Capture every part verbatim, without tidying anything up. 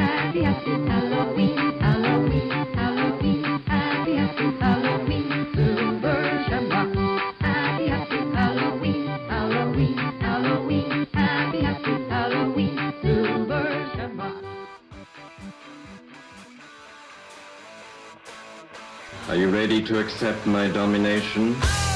happy, happy Halloween, Halloween, Halloween, happy, happy Halloween, Silver Shamrock. Happy, happy Halloween, Halloween, Halloween, happy, happy Halloween, Silver Shamrock. Are you ready to accept my domination?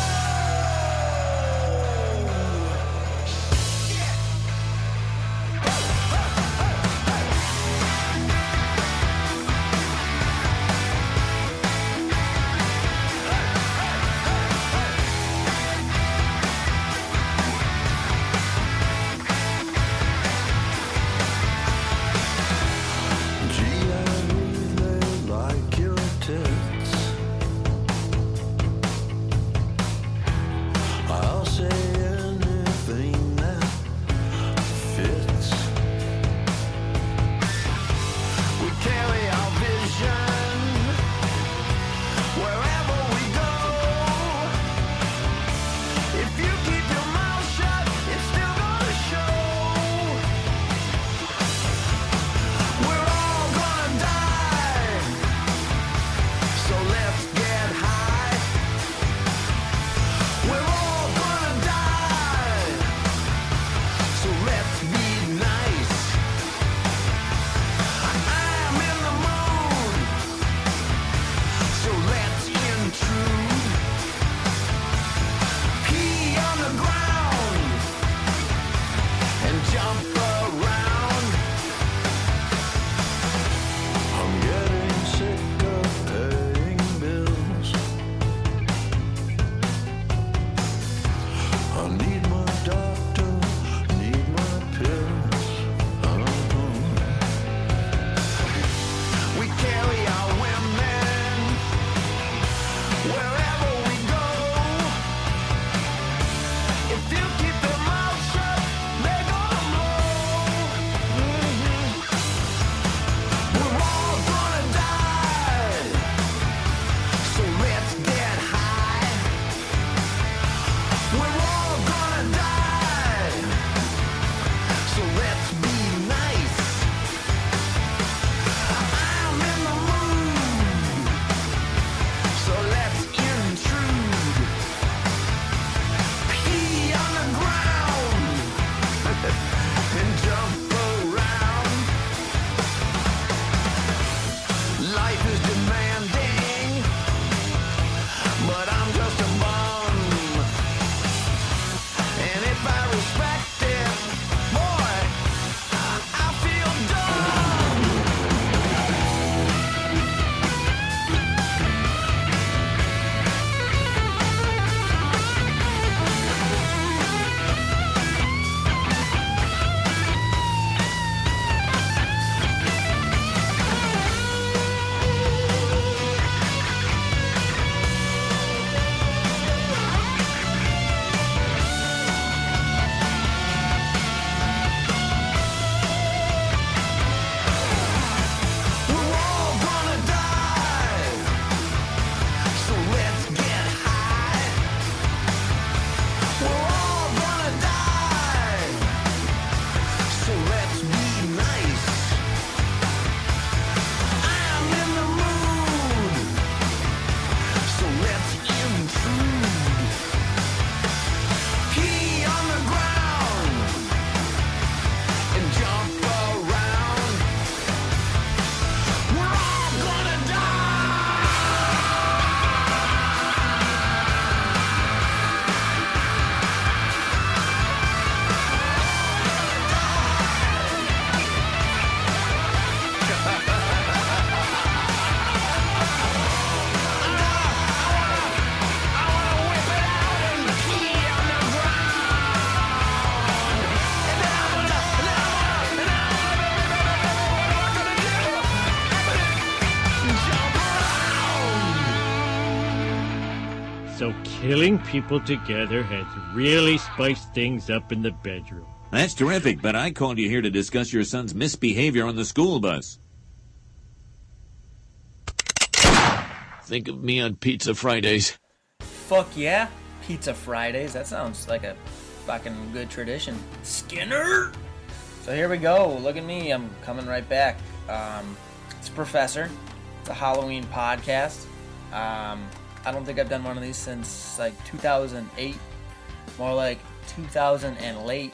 So killing people together has really spiced things up in the bedroom. That's terrific, but I called you here to discuss your son's misbehavior on the school bus. Think of me on Pizza Fridays. Fuck yeah, Pizza Fridays. That sounds like a fucking good tradition. Skinner? So here we go. Look at me. I'm coming right back. Um, it's Professor. It's a Halloween podcast. Um, I don't think I've done one of these since like two thousand eight. More like two thousand and late.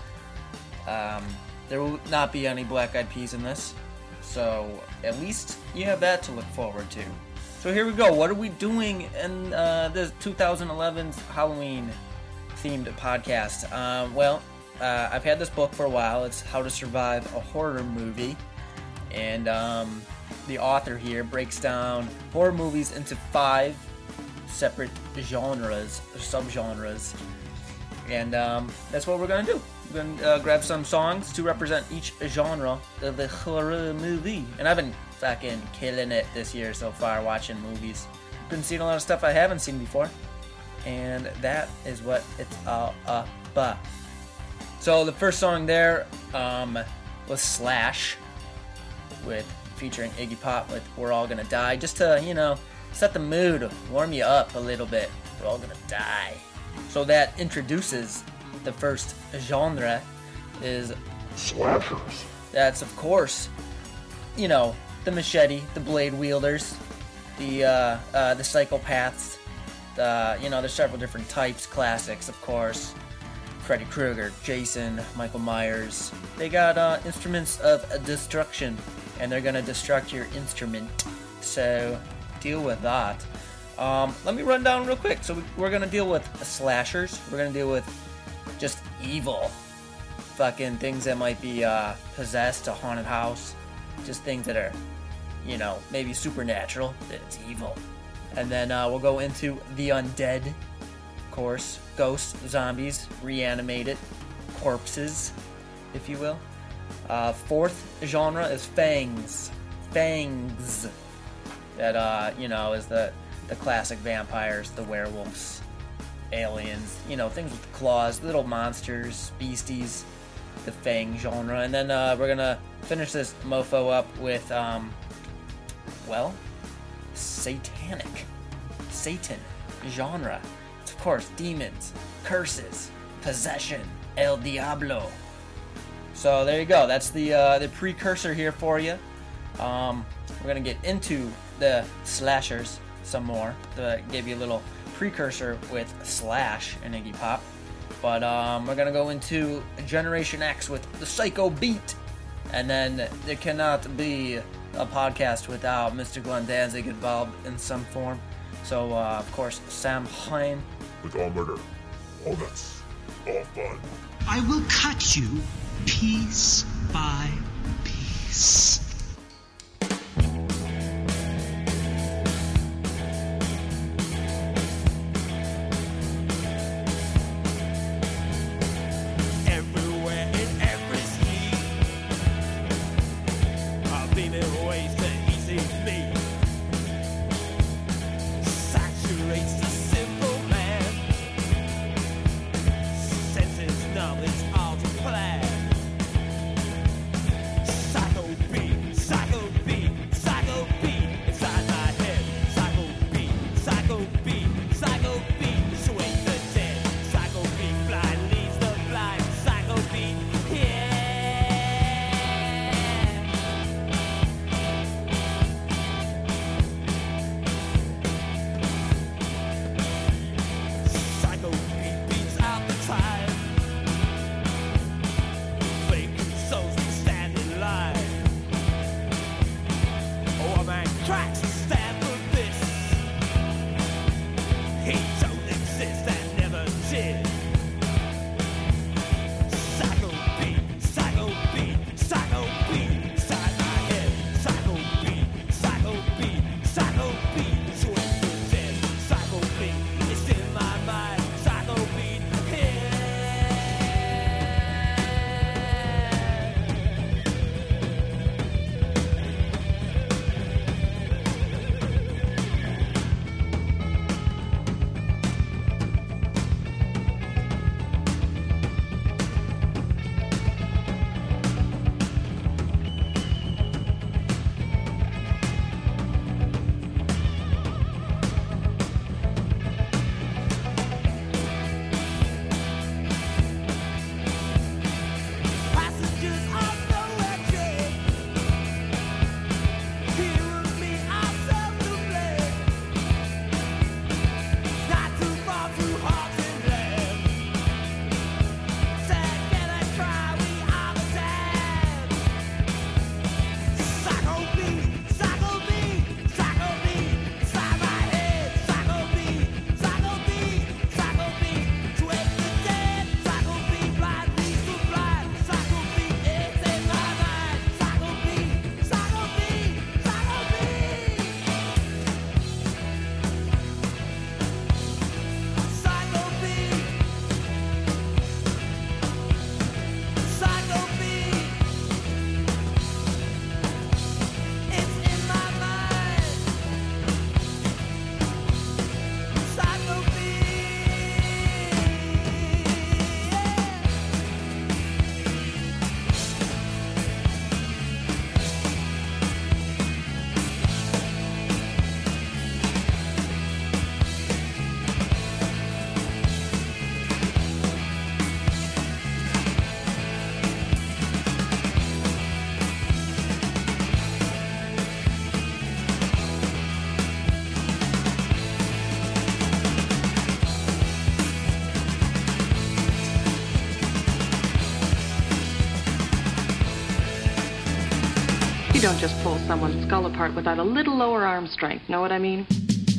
Um, there will not be any Black Eyed Peas in this. So at least you have that to look forward to. So here we go. What are we doing in uh, the twenty eleven's Halloween themed podcast? Um, well, uh, I've had this book for a while. It's How to Survive a Horror Movie. And um, the author here breaks down horror movies into five separate genres, or subgenres. And um, that's what we're going to do. We're going to uh, grab some songs to represent each genre of the horror movie. And I've been fucking killing it this year so far watching movies. Been seeing a lot of stuff I haven't seen before. And that is what it's all about. So the first song there um, was Slash, with featuring Iggy Pop with We're All Gonna Die, just to, you know, set the mood, warm you up a little bit. We're all gonna die. So that introduces the first genre, is slashers. That's, of course, you know, the machete, the blade wielders, the uh, uh, the psychopaths. The, you know, there's several different types, classics, of course. Freddy Krueger, Jason, Michael Myers. They got uh, instruments of destruction, and they're gonna destruct your instrument. So deal with that. Um, let me run down real quick. So we're gonna deal with slashers. We're gonna deal with just evil, fucking things that might be uh, possessed, a haunted house, just things that are, you know, maybe supernatural. That it's evil. And then uh, we'll go into the undead, of course, ghosts, zombies, reanimated, corpses, if you will. Uh, fourth genre is fangs. Fangs. That, uh, you know, is the, the classic vampires, the werewolves, aliens, you know, things with claws, little monsters, beasties, the fang genre. And then uh, we're going to finish this mofo up with, um, well, satanic. Satan genre. It's, of course, demons, curses, possession, El Diablo. So there you go. That's the uh, the precursor here for you. Um, we're gonna get into the slashers some more. To give you a little precursor with Slash and Iggy Pop. But um, we're gonna go into Generation X with the Psycho Beat, and then there cannot be a podcast without Mister Glenn Danzig involved in some form. So uh, of course, Sam Hain with All Murder, All Nuts, All Fun. I will cut you piece by piece. Everywhere in every street, I've been in ways to easy me. Saturates the simple man. Senses numb, it's all to plan. You don't just pull someone's skull apart without a little lower arm strength, know what I mean?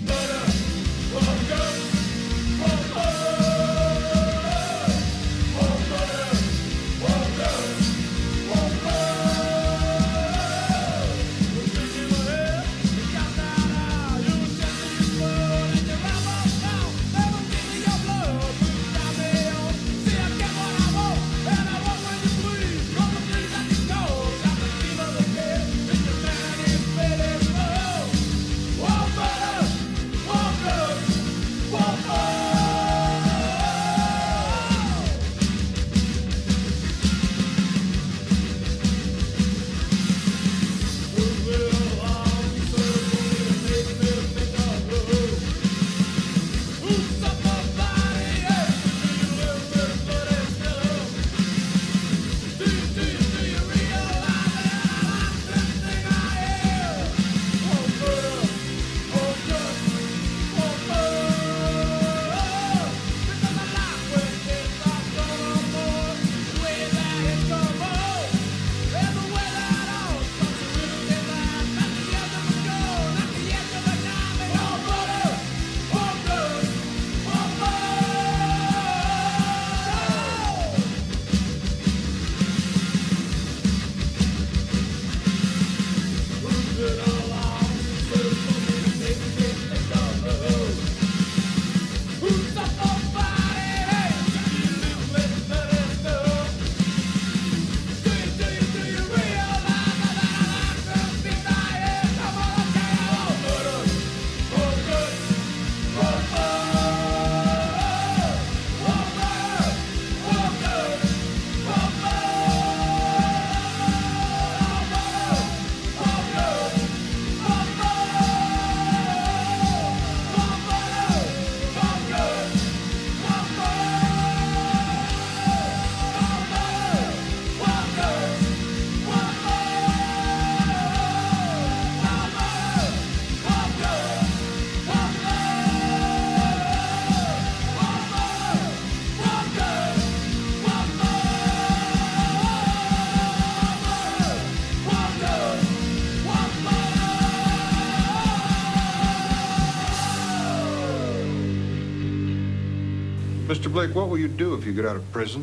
Mister Blake, what will you do if you get out of prison?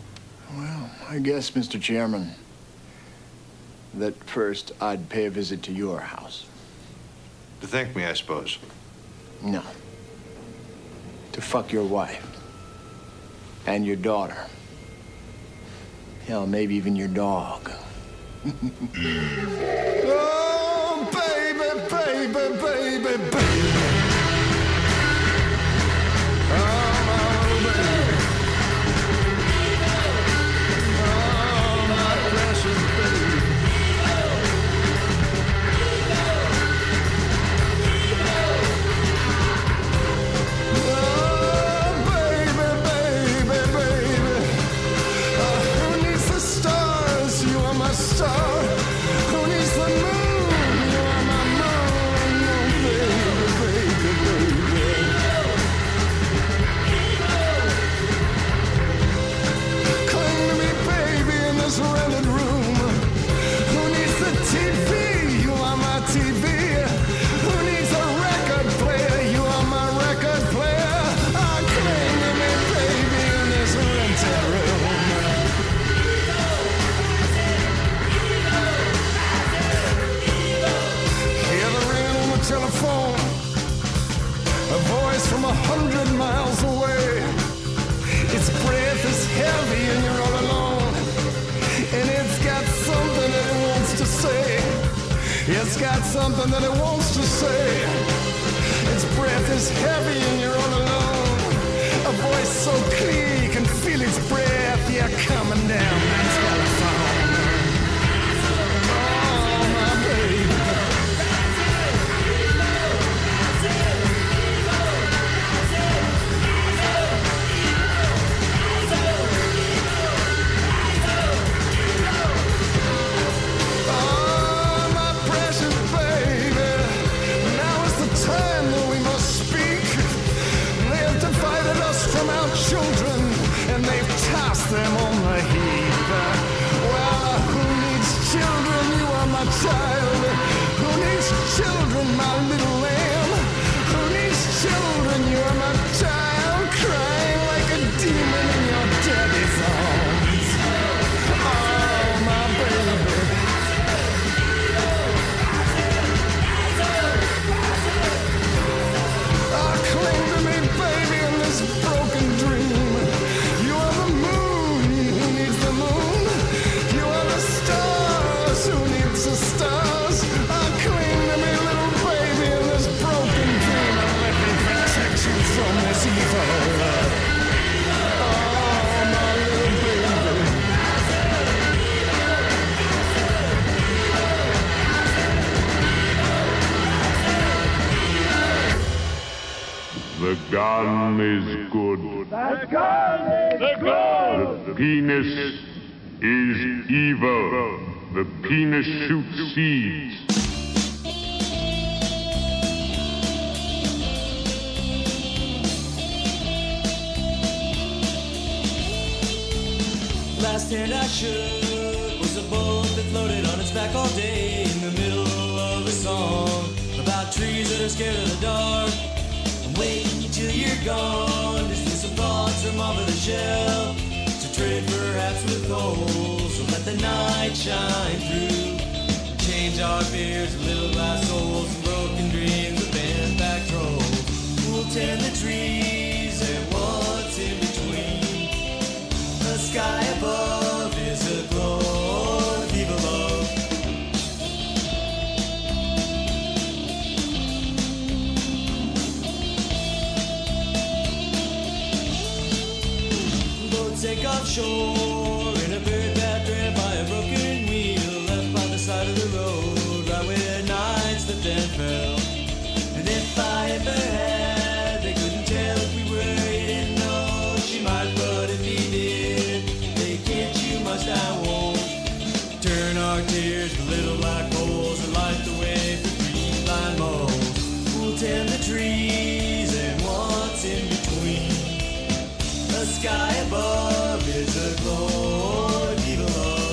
Well, I guess, Mister Chairman, that first I'd pay a visit to your house. To thank me, I suppose. No. To fuck your wife. And your daughter. Hell, maybe even your dog. Oh, baby, baby, baby, baby. From a hundred miles away, its breath is heavy and you're all alone, and it's got something that it wants to say. It's got something that it wants to say. Its breath is heavy and you're all alone. A voice so clear you can feel its breath. Yeah, coming down that telephone. Oh, my baby. From our children, and they've tossed them on the heap. child? Who needs children, my little lamb? Who needs children? You are my child, crying like a demon in your daddy's arms. Oh, my baby. Oh, cling to me, baby, in this broken dream. You are the moon, who needs the moon? You are the stars, who needs the stars? Oh, cling to me, little baby, in this broken dream, and let me protect you from this evil. Oh, my little baby. The gun is good. The gun is good. The penis is evil. The penis shoots seeds. Last hand I shook was a boat that floated on its back all day in the middle of a song about trees that are scared of the dark. I'm waiting till you're gone to steal some thoughts from off of the shelf to trade perhaps with coal. So let the night shine through. Change our fears of little glass souls and broken dreams of bent back trolls. We'll tend the trees and what's in between. The sky above is a glow of evil love. Boats take offshore in a very bad trip by a broken wheel left by the side of the road, right where nights slipped and fell. And if I ever had, they couldn't tell if we were. He didn't know she might, but if he did, they can't you must I won't. Turn our tears to little black holes and light the way for green blind moles. We'll tend the trees and what's in between. The sky above is a glow of evil love.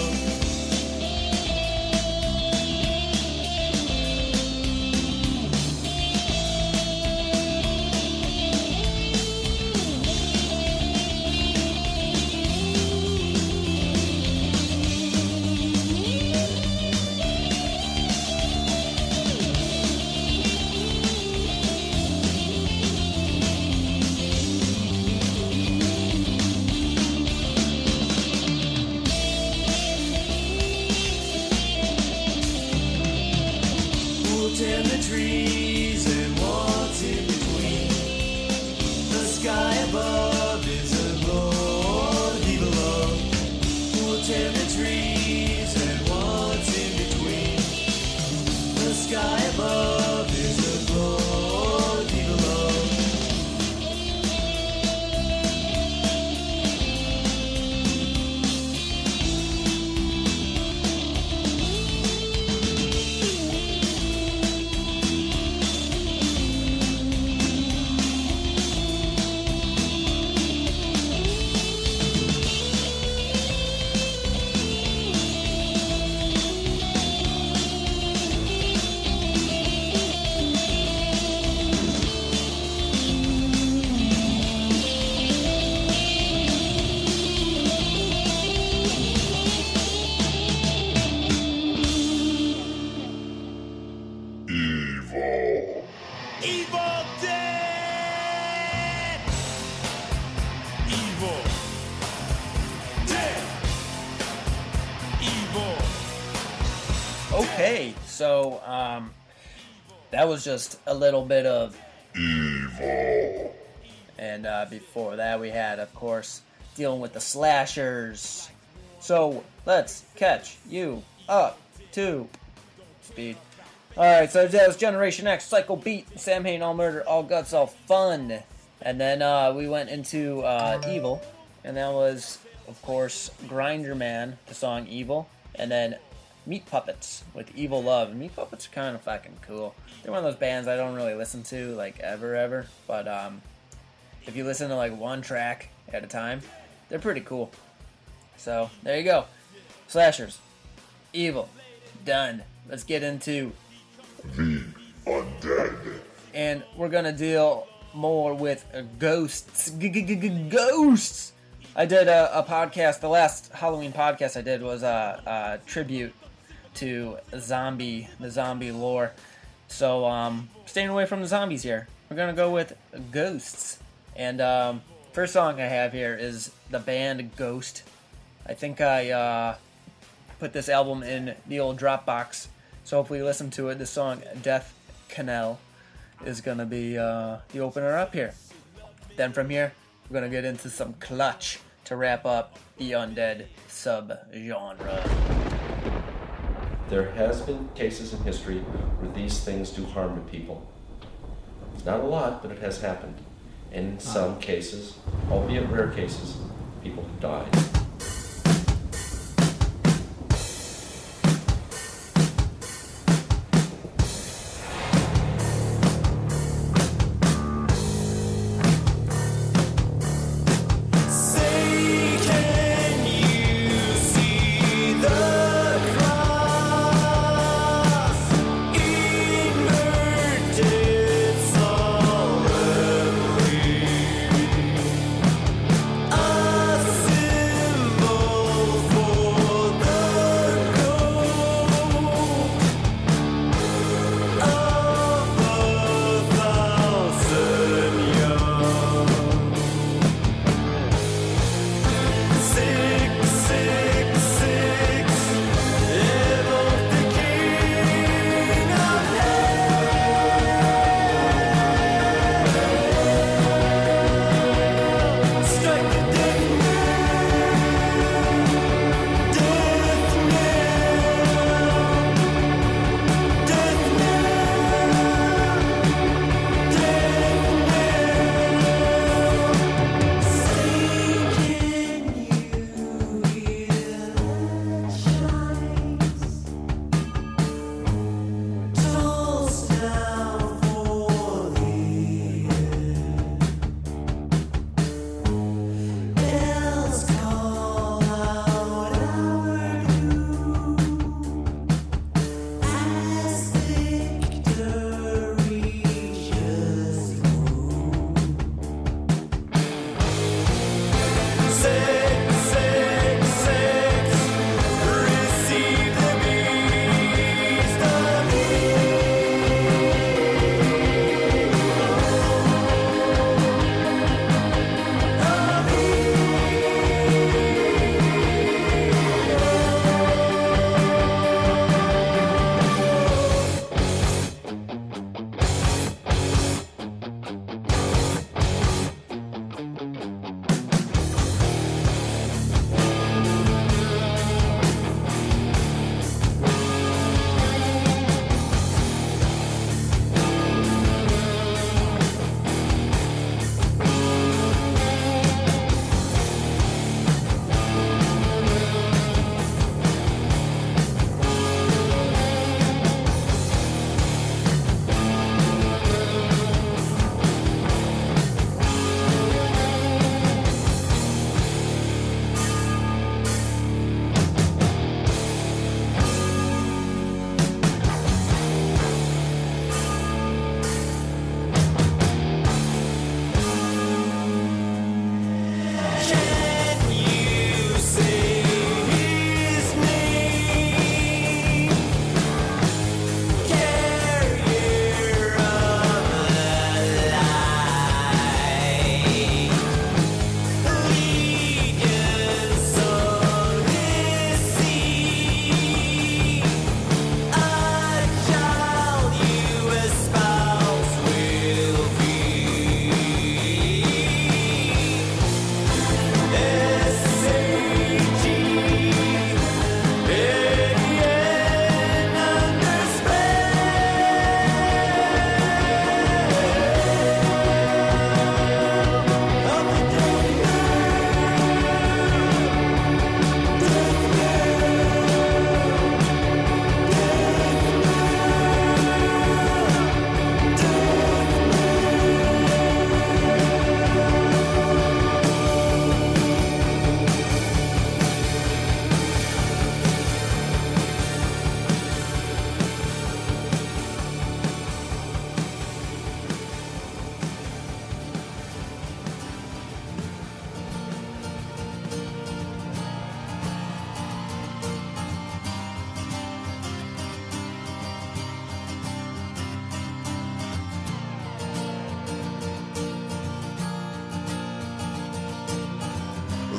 We'll tend the trees and what's in between. The sky above is a glow of evil love. We'll tend the trees and what's in between. The sky above is a glow of evil love. Evil. Evil Dead! Evil Dead! Evil. Okay, so um, that was just a little bit of Evil. And uh, before that, we had, of course, dealing with the slashers. So let's catch you up to speed. Alright, so that was Generation X, Psycho Beat, Sam Hain, All Murder, All Guts, All Fun. And then uh, we went into uh, Evil, and that was, of course, Grinder Man, the song Evil, and then Meat Puppets with Evil Love. Meat Puppets are kind of fucking cool. They're one of those bands I don't really listen to, like, ever, ever, but um, if you listen to, like, one track at a time, they're pretty cool. So, there you go. Slashers, Evil, done. Let's get into The Undead. And we're gonna deal more with ghosts. Ghosts! I did a, a podcast, the last Halloween podcast I did was a, a tribute to zombie, the zombie lore. So, um, staying away from the zombies here. We're gonna go with ghosts. And, um, first song I have here is the band Ghost. I think I, uh, put this album in the old Dropbox. So hopefully you listen to it. The song Death Canal is gonna be, uh, the opener up here. Then from here, we're gonna get into some Clutch to wrap up the undead sub-genre. There has been cases in history where these things do harm to people. Not a lot, but it has happened. And in some cases, albeit rare cases, people have died. Silver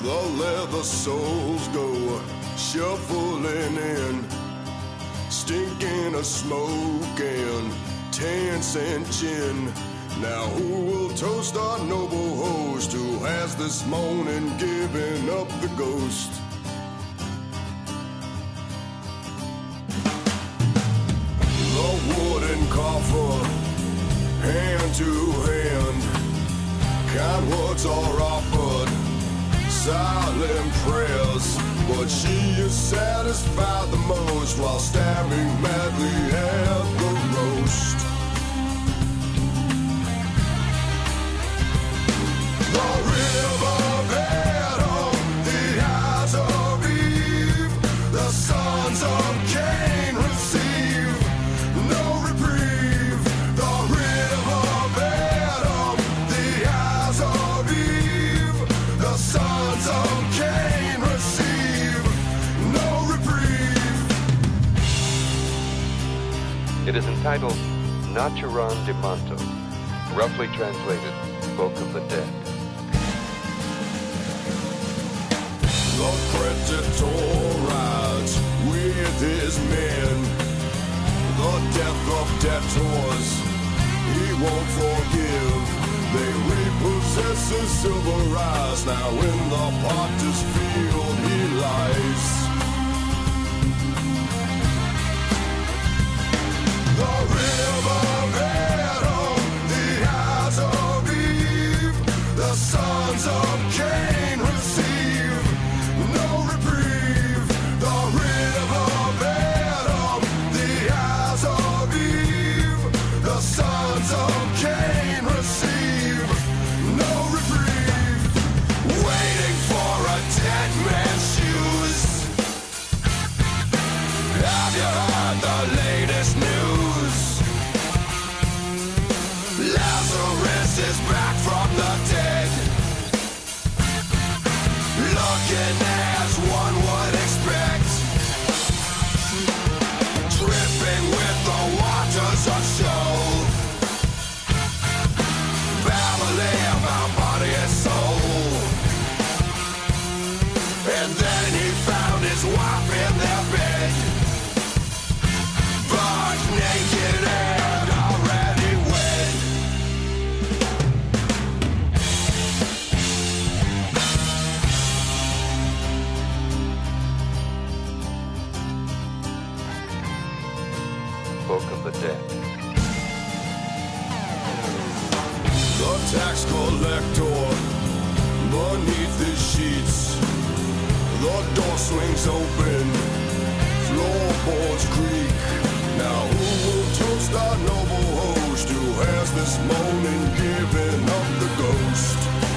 the leather soles go shuffling in, stinking of smoke and ten cent gin. Now who will toast our noble host who has this morning given up the ghost? The wooden coffer, hand to hand, kind words are offered, silent prayers, but she is satisfied the most while stabbing madly at the roast. The river Adam, the eyes of Eve, the sons of Cain receive no reprieve. The river Adam, the eyes of Eve, the sons of Cain receive no reprieve. It is entitled Naturan de Manto, roughly translated, Book of the Dead. The predator rides with his men. The death of debtors he won't forgive. They repossess his silver eyes. Now in the potter's field he lies. The river Adam, the eyes of Eve, the sons of Cain receive no reprieve. The river Adam, the eyes of Eve, the sons of Cain receive no reprieve. Waiting for a dead man's shoes. Have you heard the latest news? Lazarus is back from the dead, looking as one would expect, dripping with the waters of Sheol, babbling about body and soul. And then he found his wife in their bed, buck naked and already wed. Book of the Dead. The tax collector beneath his sheets. The door swings open, floorboards creak. Now who will toast our noble host who has this morning given up the ghost?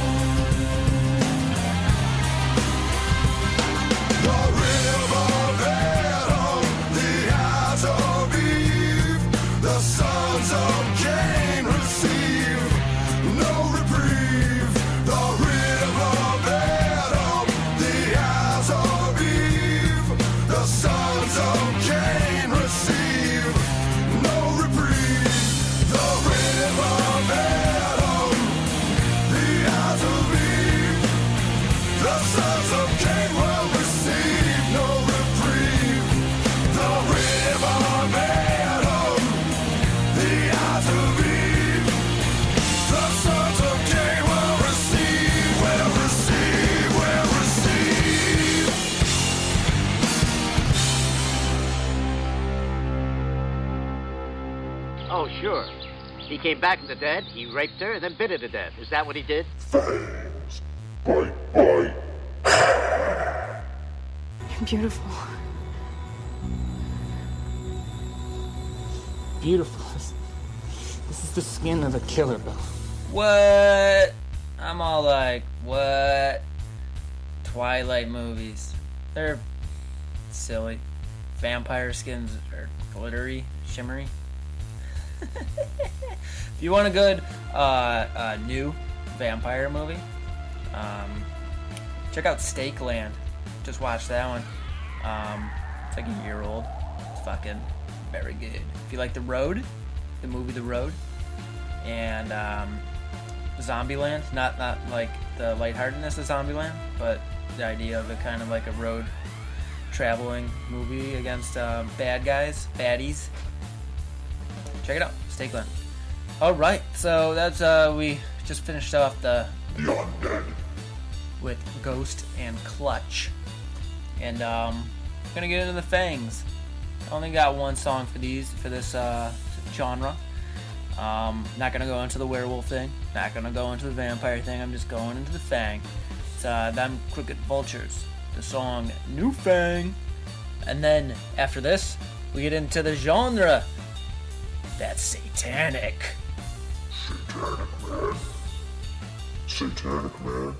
The river Adam, the eyes of Eve, the sons of Cain receive no reprieve. The river Adam, the eyes of Eve, the sons of Cain receive no reprieve. The river Adam, the eyes of Eve, the sons of Cain will receive no reprieve. The river Adam, the eyes of Eve, the sons of Cain will receive, will receive, will receive. Oh, sure. He came back from the dead, he raped her, and then bit her to death. Is that what he did? Bite, bite. You're beautiful. Beautiful. This, this is the skin of a killer, Bill. What? I'm all like, what? Twilight movies. They're silly. Vampire skins are glittery, shimmery. If you want a good uh, uh, new vampire movie, um, check out Stake Land. Just watch that one. Um, it's like a year old. It's fucking very good. If you like The Road, the movie The Road, and um, Zombieland, not not like the lightheartedness of Zombieland, but the idea of it kind of like a road traveling movie against uh, bad guys, baddies. Check it out, stay Glenn. All right, so that's uh, we just finished off the Beyond Dead with Ghost and Clutch, and um, gonna get into the Fangs. I only got one song for these for this uh, genre. Um, not gonna go into the werewolf thing. Not gonna go into the vampire thing. I'm just going into the Fang. It's uh, them Crooked Vultures. The song New Fang. And then after this, we get into the genre. That's satanic. Satanic, man. Satanic, man.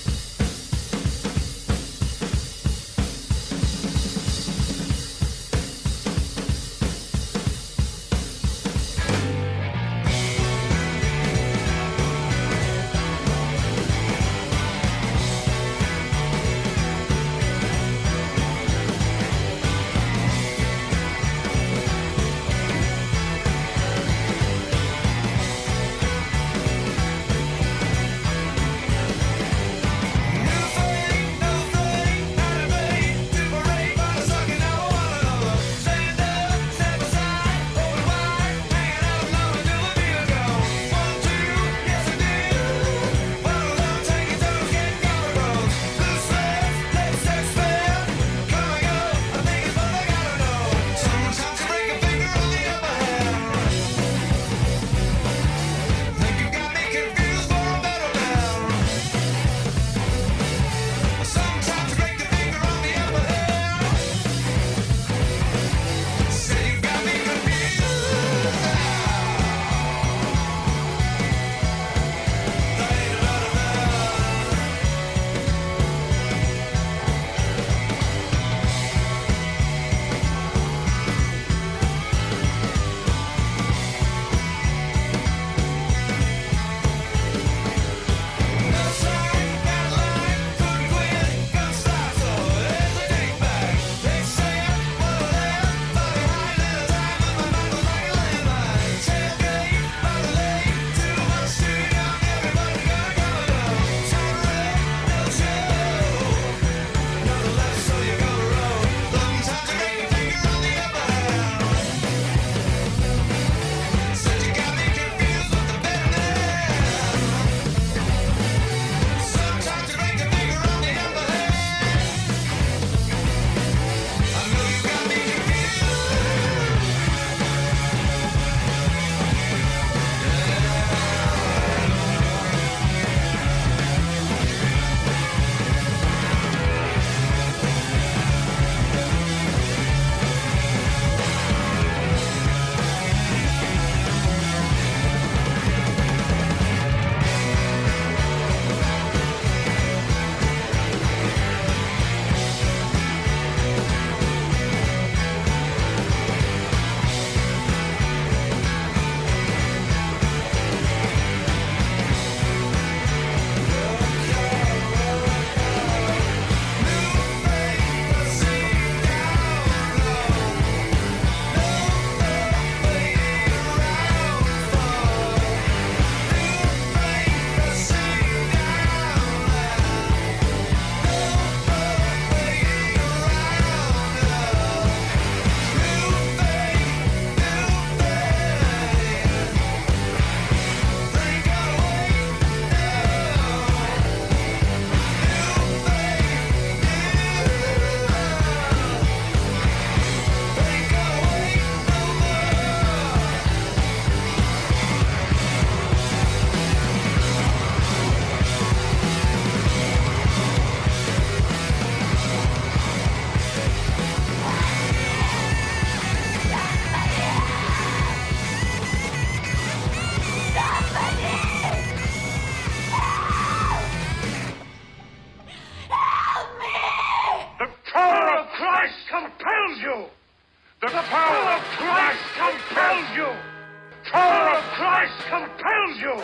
The power of Christ compels you! Power of Christ compels you!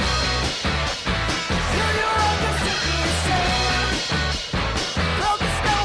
Focus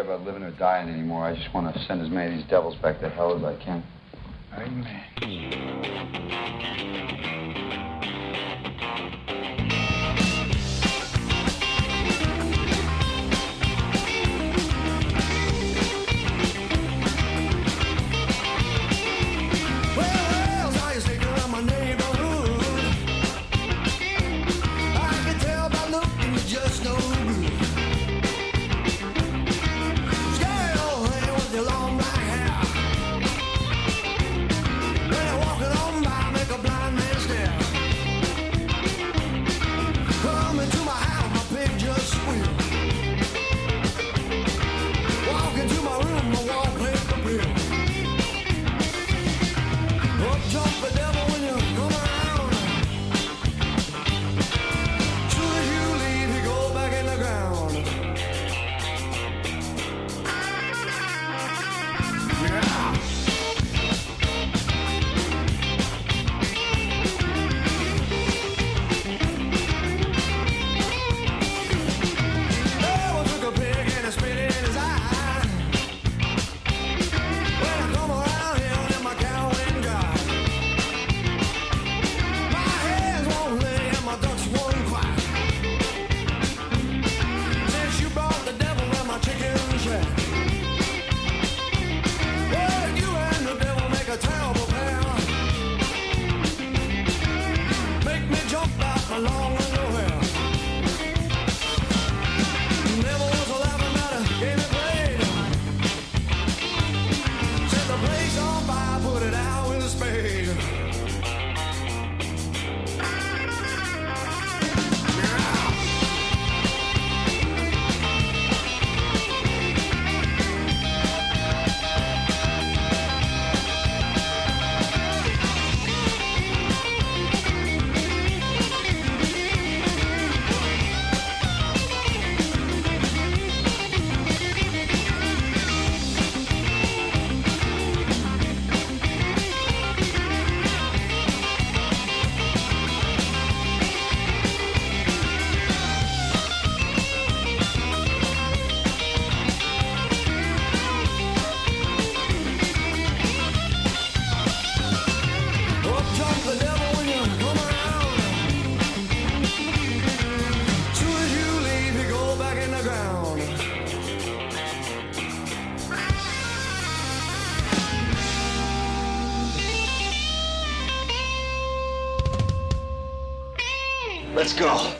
about living or dying anymore. I just want to send as many of these devils back to hell as I can. Amen. Let's go.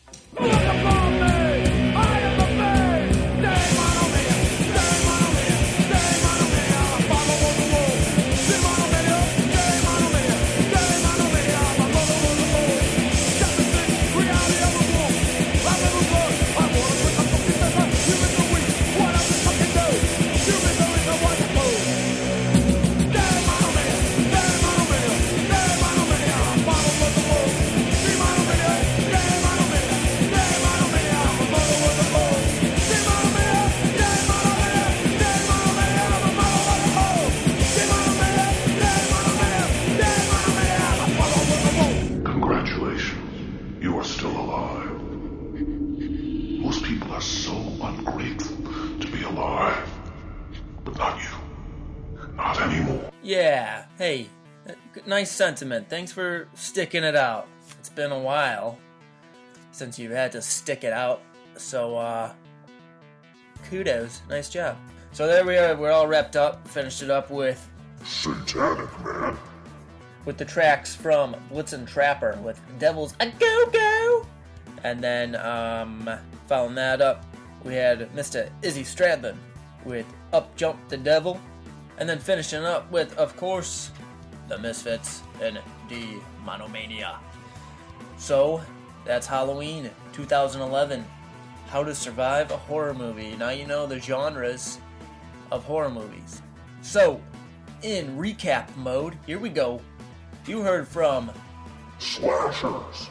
Yeah, hey, nice sentiment. Thanks for sticking it out. It's been a while since you've had to stick it out, so uh, kudos, nice job. So there we are, we're all wrapped up, finished it up with Satanic Man, with the tracks from Blitzen Trapper with Devil's a Go-Go, and then um, following that up, we had Mister Izzy Stradlin with Up Jump the Devil. And then finishing up with, of course, the Misfits and the Monomania. So, that's Halloween two thousand eleven. How to survive a horror movie. Now you know the genres of horror movies. So, in recap mode, here we go. You heard from Slashers,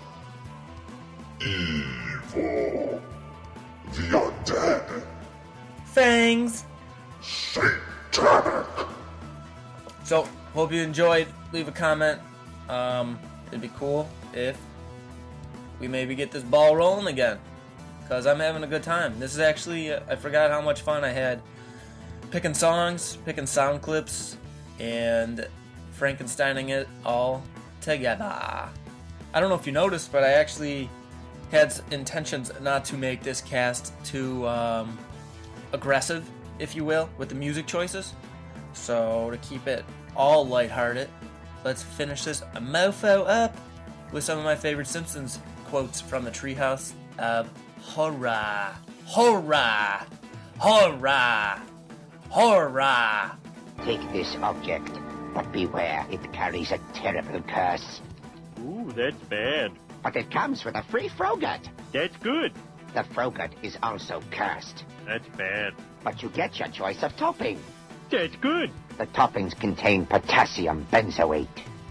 Evil, The Undead, Fangs, Satanic. So, hope you enjoyed. Leave a comment. Um, it'd be cool if we maybe get this ball rolling again. because I'm having a good time. This is actually, uh, I forgot how much fun I had picking songs, picking sound clips, and Frankensteining it all together. I don't know if you noticed, but I actually had intentions not to make this cast too um, aggressive, if you will, with the music choices. So to keep it all lighthearted, let's finish this mofo up with some of my favorite Simpsons quotes from the Treehouse of Horror. Horror! Horror! Horror! Take this object, but beware, it carries a terrible curse. Ooh, that's bad. But it comes with a free Frogut. That's good. The Frogut is also cursed. That's bad. But you get your choice of topping. That's good. The toppings contain potassium benzoate.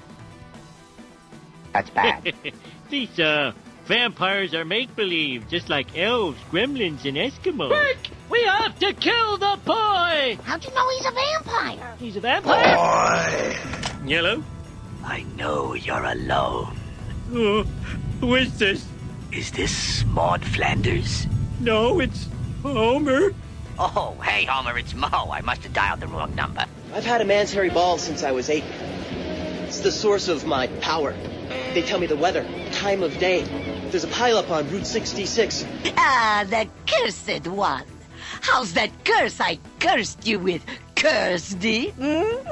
That's bad. These, uh, vampires are make-believe, just like elves, gremlins, and Eskimos. Quick! We have to kill the boy! How'd you know he's a vampire? He's a vampire? Boy! Yellow? I know you're alone. Oh, who is this? Is this Maud Flanders? No, it's Homer. Oh, hey, Homer, it's Mo. I must have dialed the wrong number. I've had a man's hairy balls since I was eight. It's the source of my power. They tell me the weather, time of day. There's a pileup on Route sixty-six. Ah, the cursed one. How's that curse I cursed you with, Kirsty? Hmm?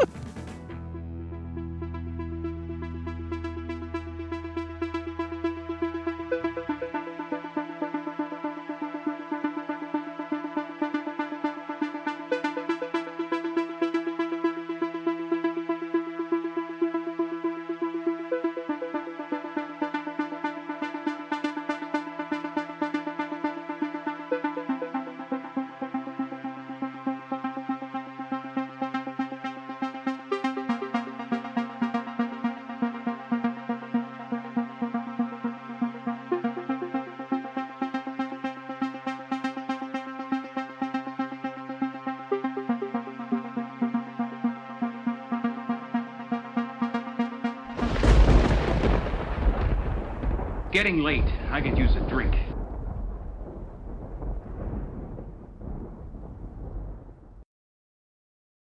Getting late. I could use a drink.